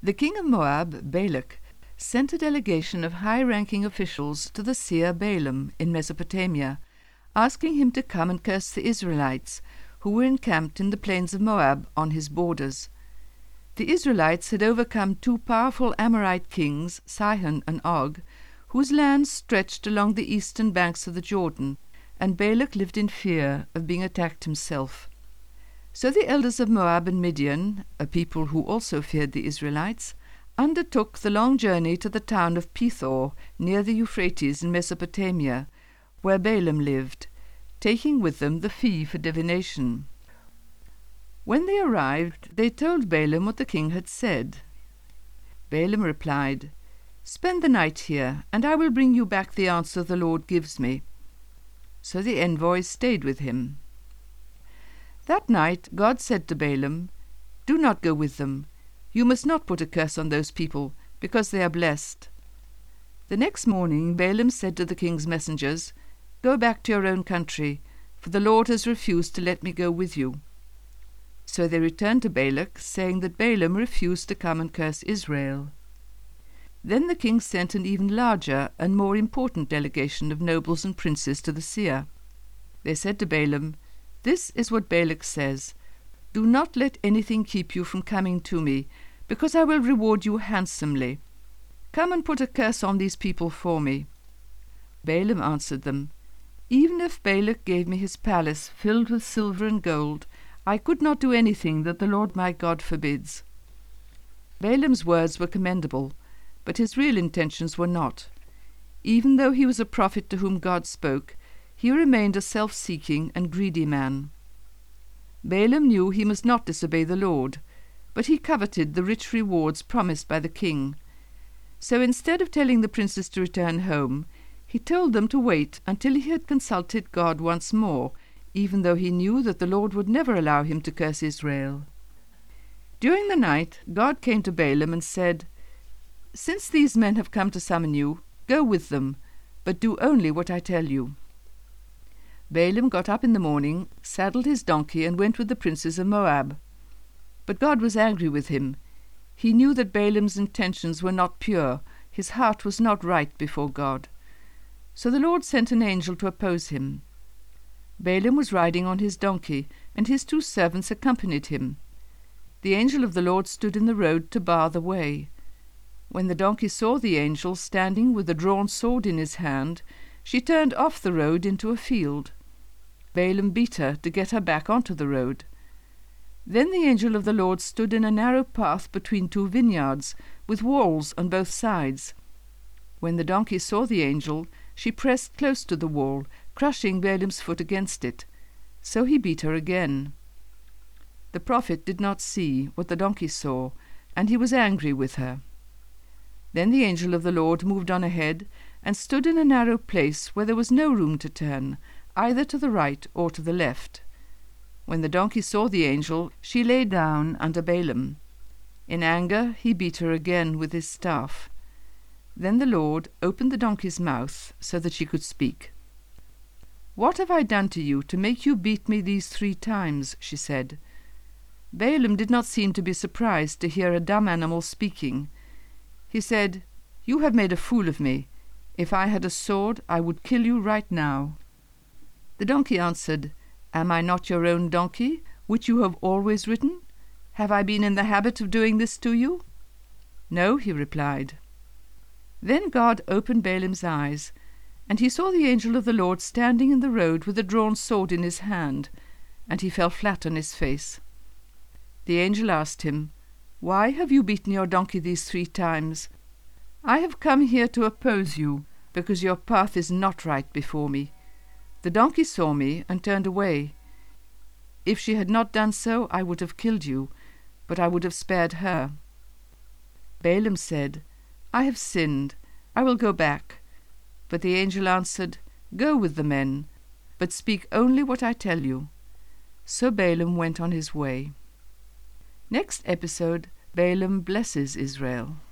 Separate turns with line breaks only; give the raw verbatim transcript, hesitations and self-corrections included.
The king of Moab, Balak, sent a delegation of high-ranking officials to the seer Balaam in Mesopotamia, asking him to come and curse the Israelites, who were encamped in the plains of Moab on his borders. The Israelites had overcome two powerful Amorite kings, Sihon and Og, whose lands stretched along the eastern banks of the Jordan, and Balak lived in fear of being attacked himself. So the elders of Moab and Midian, a people who also feared the Israelites, undertook the long journey to the town of Pethor, near the Euphrates in Mesopotamia, where Balaam lived, taking with them the fee for divination. When they arrived, they told Balaam what the king had said. Balaam replied, "Spend the night here, and I will bring you back the answer the Lord gives me." So the envoys stayed with him. That night God said to Balaam, "Do not go with them. You must not put a curse on those people, because they are blessed." The next morning Balaam said to the king's messengers, "Go back to your own country, for the Lord has refused to let me go with you." So they returned to Balak, saying that Balaam refused to come and curse Israel. Then the king sent an even larger and more important delegation of nobles and princes to the seer. They said to Balaam, "This is what Balak says. Do not let anything keep you from coming to me, because I will reward you handsomely. Come and put a curse on these people for me." Balaam answered them, "Even if Balak gave me his palace filled with silver and gold, I could not do anything that the Lord my God forbids." Balaam's words were commendable, but his real intentions were not. Even though he was a prophet to whom God spoke, he remained a self-seeking and greedy man. Balaam knew he must not disobey the Lord, but he coveted the rich rewards promised by the king. So instead of telling the princes to return home, he told them to wait until he had consulted God once more, even though he knew that the Lord would never allow him to curse Israel. During the night God came to Balaam and said, "Since these men have come to summon you, go with them, but do only what I tell you." Balaam got up in the morning, saddled his donkey, and went with the princes of Moab. But God was angry with him. He knew that Balaam's intentions were not pure, his heart was not right before God. So the Lord sent an angel to oppose him. Balaam was riding on his donkey, and his two servants accompanied him. The angel of the Lord stood in the road to bar the way. When the donkey saw the angel standing with a drawn sword in his hand, she turned off the road into a field. Balaam beat her to get her back onto the road. Then the angel of the Lord stood in a narrow path between two vineyards, with walls on both sides. When the donkey saw the angel, she pressed close to the wall, crushing Balaam's foot against it. So he beat her again. The prophet did not see what the donkey saw, and he was angry with her. Then the angel of the Lord moved on ahead, and stood in a narrow place where there was no room to turn, either to the right or to the left. When the donkey saw the angel, she lay down under Balaam. In anger he beat her again with his staff. Then the Lord opened the donkey's mouth so that she could speak. "What have I done to you to make you beat me these three times?" she said. Balaam did not seem to be surprised to hear a dumb animal speaking. He said, "You have made a fool of me. If I had a sword, I would kill you right now." The donkey answered, "Am I not your own donkey, which you have always ridden? Have I been in the habit of doing this to you?" "No," he replied. Then God opened Balaam's eyes, and he saw the angel of the Lord standing in the road with a drawn sword in his hand, and he fell flat on his face. The angel asked him, "Why have you beaten your donkey these three times?" "I have come here to oppose you, because your path is not right before me. The donkey saw me and turned away. If she had not done so, I would have killed you, but I would have spared her." Balaam said, "I have sinned. I will go back." But the angel answered, "Go with the men, but speak only what I tell you." So Balaam went on his way. Next episode, Balaam blesses Israel.